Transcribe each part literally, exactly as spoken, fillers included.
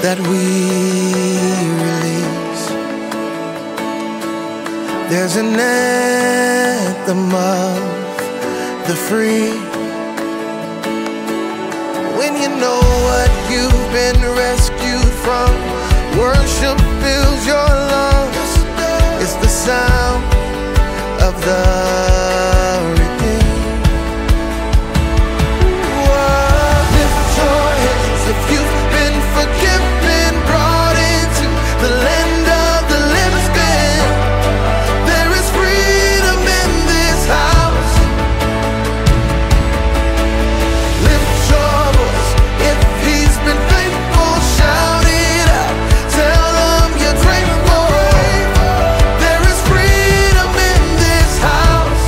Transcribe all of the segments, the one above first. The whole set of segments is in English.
that we release. There's an anthem of the free. When you know what you've been rescued from, worship fills your lungs. It's the sound of the redeemed. Whoa, lift your hands if you've been forgiven, brought into the land of the living. There is freedom in this house. Lift your voice if he's been faithful, shout it out, tell him you're grateful. There is freedom in this house.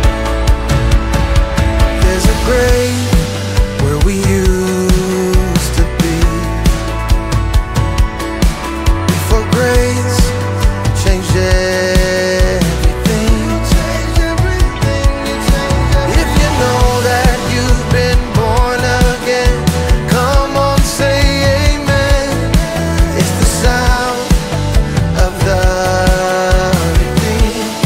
There's a grave where we used to be, before grace changed everything. If you know that you've been born again, come on, say amen. It's the sound of the redeemed.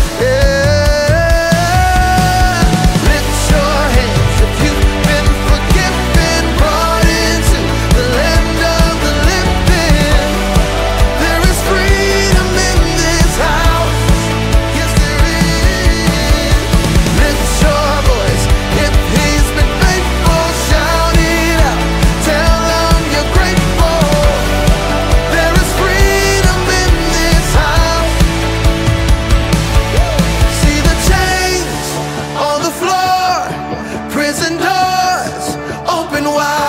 Yeah. Lift your hands if you've been forgiven, brought into the land of the living. There is freedom in this house. Yes, there is. Lift your voice if he's been faithful, shout it out, tell him you're grateful. There is freedom in this house. See the chains on the floor, prison doors open wide.